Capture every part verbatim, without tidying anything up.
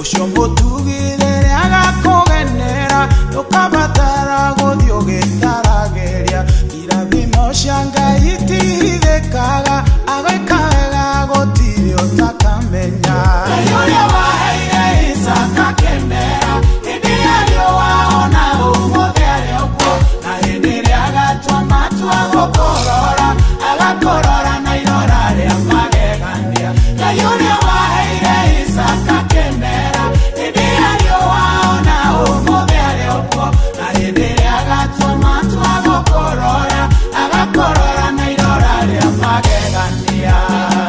ucio mutugire agakugenera tukabatara guthio gitarageria irathimo cia Ngai itithikaga agaika wega gutiri utakamenya uria waheire Isaka kemera hindi ario waona umuthi ariokuo na hindi ria agatua matua gukorora agakorora na irora ria magegania Ngai uria waheire Isaka kemera hindi ario waona umuthi ariokuo na hindi ria agatua matua gukorora agakorora na irora ria magegania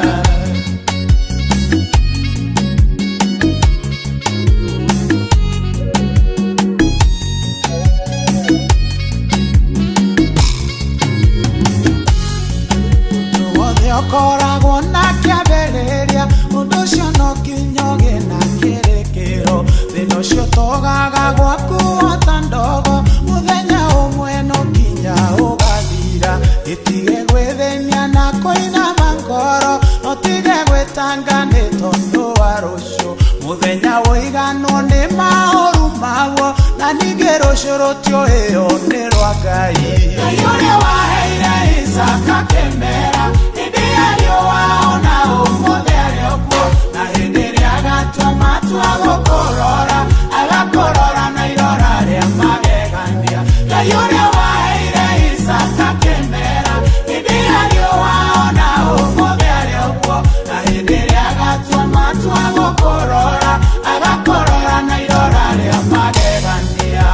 koragwo na kiambĩrĩria ũndũ ũcio no kinyoge na kĩrĩkĩro thĩna ũcio togaga gwaku ta ndogo mũthenya ũmwe no kinya ũgathira gĩtige gwĩthĩnia na kũinama ngoro no tige gwĩtanga nĩ tondũ wa rũciũ mũthenya ũiganwo nĩ maũru maguo na ningĩ rũciũ rũtiũĩo nĩ rwa Ngai Ngai ũrĩa waheire Isaka kemera ario waona umuthi ariokuo na hindi ria agatua matua gukorora agakorora na irora ria magegania Ngai uria waheire Isaka kemera hindi ario waona umuthi ariokuo na hindi ria agatua matua gukorora agakorora na irora ria magegania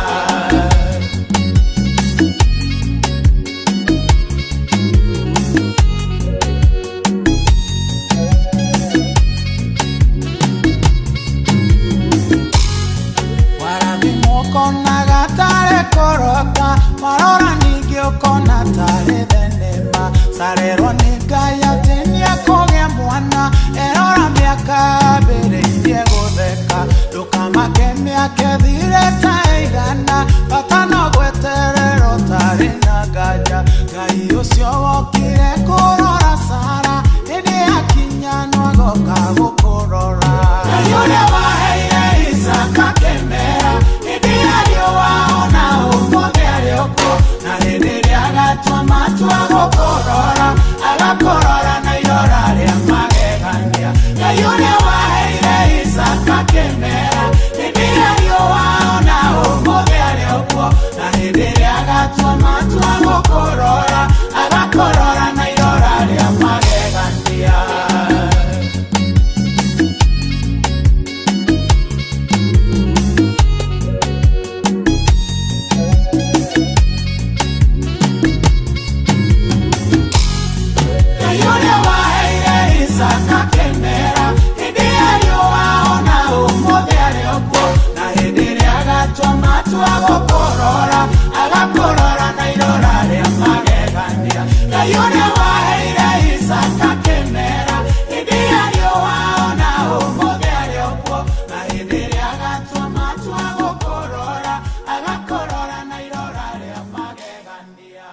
Kona gatare koroka marora ningĩ ũkona tarĩ thenema sarerwo nĩ Ngai atĩ nĩakũgĩa mwana erora mĩaka ambĩrĩirie gũtheka ndũkamake mĩaka ĩthire ta ĩigana bata no gwetererwo tarĩ na nganja Ngai ũcio wokire kũrora Sara hĩndĩ yakinya no agoka gũkũrora Ngai ũrĩa waheire Isaka kemera ario waona umuthi ariokuo na hindi ria agatua matua gukorora agakorora na irora ria magegania Ngai uria waheire Isaka kemera hindi ario waona umuthi ariokuo na hindi ria agatua matua gukorora agakorora na irora ria magegania Isaka kemera hindi ario waona umuthi ariokuo na hindi ria agatua matua gukorora agakorora na irora ria magegania Ngai uria waheire Isaka kemera hindi ario waona umuthi ariokuo na hindi ria agatua matua gukorora agakorora na irora ria magegania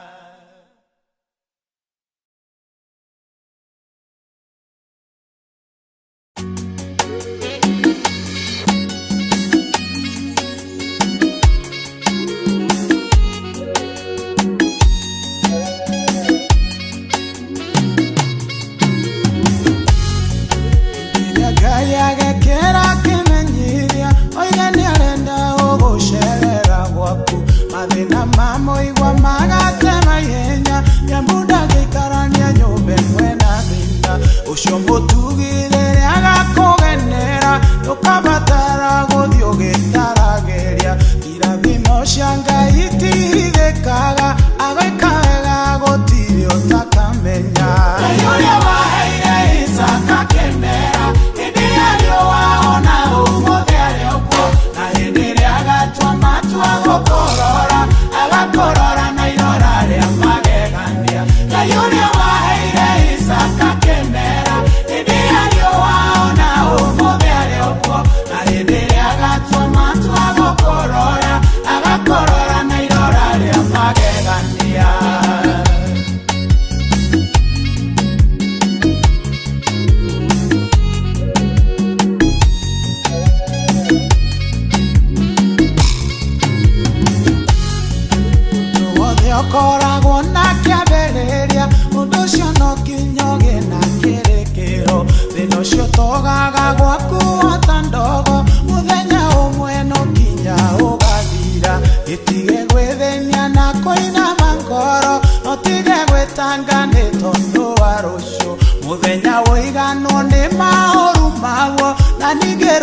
agekera kimenyiria oiga nĩ arenda ũgũcerera gwaku mathĩna ma mũigua magatema ihenya nyambunda gĩikarania nyũmba ĩmwe na thĩna ũcio mũtugire agakũgenera ndũkabatara gũthiĩ ũgĩtarageria irathimo cia Ngai itithikaga agaika wega gũtirĩ ũtakamenya Ngai ũrĩa waheire Isaka kemera hindi ario waona umuthi ariokuo na hindi ria agatua matua gukorora agakorora na irora ria magegania Ngai uria waheire Isaka kemera hindi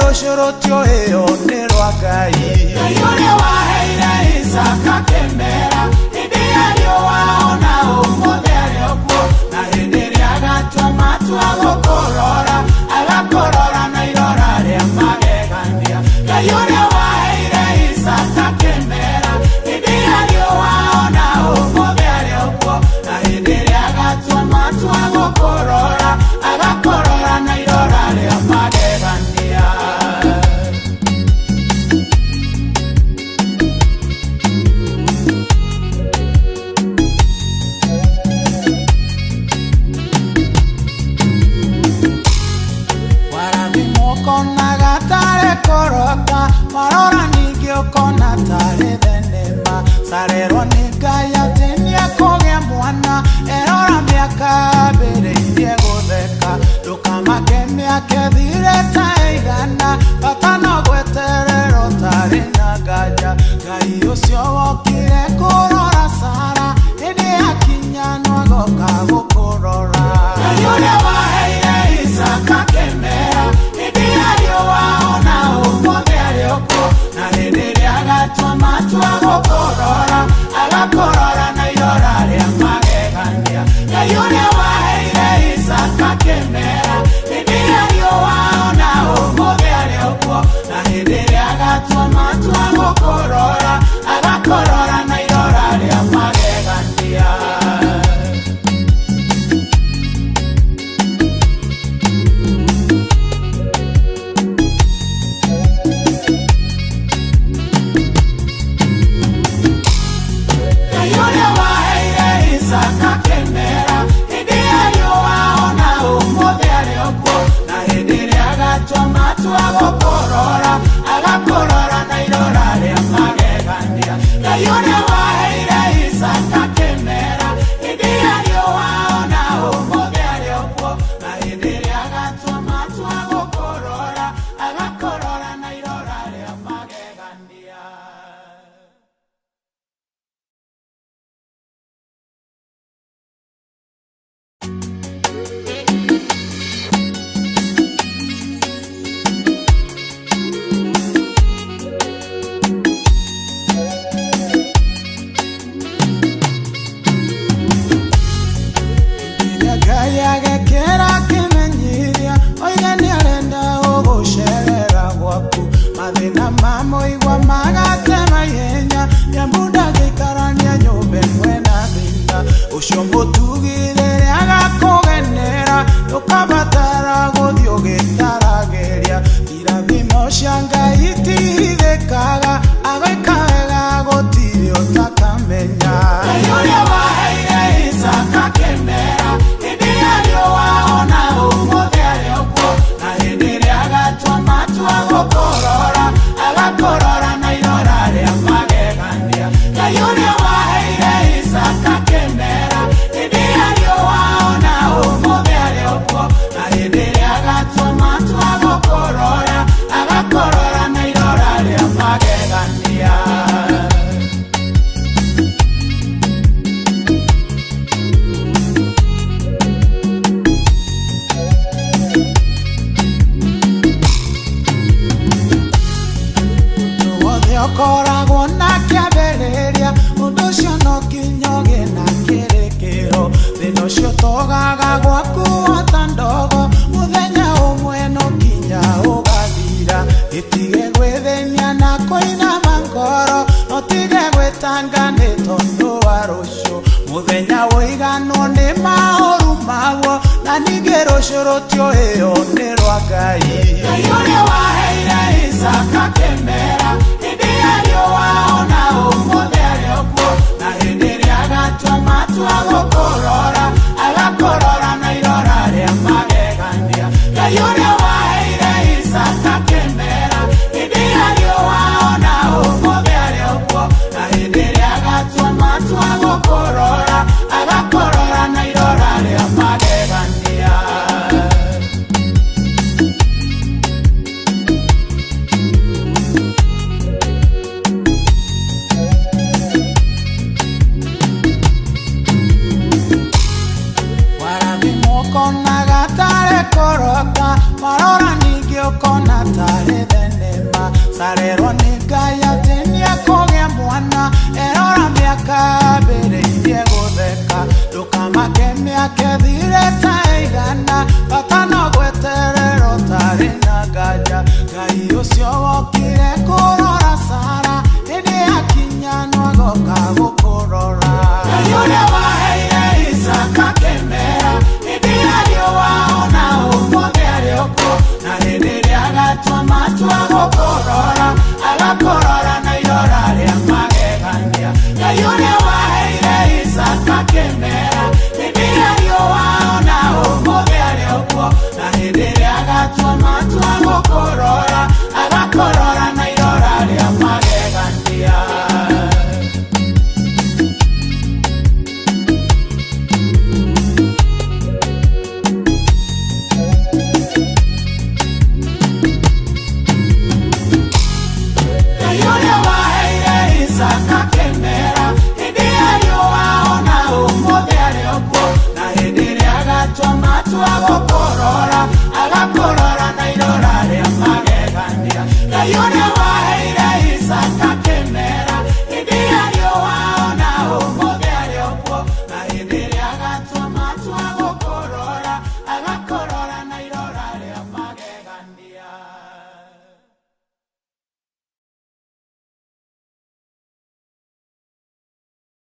rucuru tio iyo ni rwa Ngai. Ngai uria waheire Isaka kĩmera, hĩndĩ arĩ waona ũmũthĩ arĩ okuo, na hĩndĩ ĩrĩa agatua matua gũkũrora, agakũrora na irora rĩa magegania. Ngai uria waheire Isaka kĩmera, hĩndĩ arĩ waona ũmũthĩ arĩ okuo, na hĩndĩ ĩrĩa agatua matua gũkũrora, agakũrora na irora rĩa magegania. Marora ningĩ ũkona tarĩ thenema, sarerwo nĩ Ngai atĩ nĩekũgĩa mwana, erora mĩaka ambĩrĩirie gũtheka, ndũkamake mĩaka ĩthire ta ĩigana, bata no gweterera ũtarĩ na nganja. Ngai ũcio wokire kũrora Sara, hĩndĩ yakinya no agoka gũkũrora. Ngai ũrĩa waheire Isaka kĩmera, hĩndĩ arĩ waona ũmũthĩ arĩ okuo, na hĩndĩ ĩrĩa agatua matua gũkũrora, agakũrora na irora rĩa magegania. Ngai ũrĩa waheire Isaka kĩmera, hĩndĩ arĩ waona ũmũthĩ arĩ okuo, na hĩndĩ ĩrĩa agatua matua gũkũrora, agakũrora na irora rĩa magegania. Agakũrora, agakũrora na irora rĩa magegania. Ngai ũrĩa waheire Isaka kĩmera, hĩndĩ arĩ waona ũmũthĩ arĩ okuo, na hĩndĩ ĩrĩa agatua matua gũkũrora, agakũrora na irora rĩa magegania. Agekĩra kĩmenyiria, oiga nĩarenda gũgũcerera gwaku, mathĩna ma mũigua magatema ihenya, nyambu ndangĩikarania nyũmba ĩmwe na thĩna. Ũcio mũtugĩrĩre agakũgenera, ndũkabatara gũthiĩ ũgĩtaragĩria, irathimo cia Ngai itihithĩkaga, agwĩka wega gũtirĩ ũtakamenya. Ngai ũrĩa waheire Isaka kĩmera, hĩndĩ arĩ waona ũmũthĩ arĩ okuo, na hĩndĩ ĩrĩa agatua matua gũkũrora, agakũrora na irora rĩa magegania. Ngai ũrĩa waheire Isaka kĩmera, hĩndĩ arĩ waona ũmũthĩ arĩ okuo, na hĩndĩ ĩrĩa agatua matua gũkũrora, agakũrora na irora rĩa magegania. Ũkoragwo na kĩambĩrĩria, ũndũ ũcio no nginya ũgĩe na kĩrĩkĩro, thĩna ũcio togaga gwaku ota ndogo, mũthenya ũmwe no nginya ũgathira. Gĩtige gwĩthĩnia na kũinama ngoro, no tige gwĩtanga nĩ tondũ wa rũciũ, mũthenya ũiganwo nĩ maũru maguo, na ningĩ rũciũ rũtiũĩyo nĩ rwa Ngai. Ngai ũrĩa waheire Isaka kĩmera, hĩndĩ arĩ waona ũmũthĩ arĩ okuo, na hĩndĩ ĩrĩa agatua matua gũkũrora, agakũrora na irora rĩa magegania. Ngai ũrĩa waheire Isaka kĩmera, hĩndĩ arĩ waona ũmũthĩ arĩ okuo, na hĩndĩ ĩrĩa agatua matua gũkũrora, agakũrora na irora rĩa magegania. Marora ningĩ ũkona tarĩ yake thirĩte igana bata no gweterera ũtarĩ na nganja Ngai ũcio wokire kũrora Sara hĩndĩ yakinya no agoka gũkũrora Ngai ũrĩa waheire Isaka kĩmera hĩndĩ ya riũa ona ũmũthĩ arĩ kuo na hĩndĩ ĩrĩa agatua matua gũkũrora agakũrora na irora rĩa magegania Ngai ũrĩa waheire Isaka kĩmera hĩndĩ ya riũa ona ũmũthĩ arĩ kuo na hĩndĩ ĩrĩa agatua matua gũkũrora agakũrora na irora rĩa magegania Matua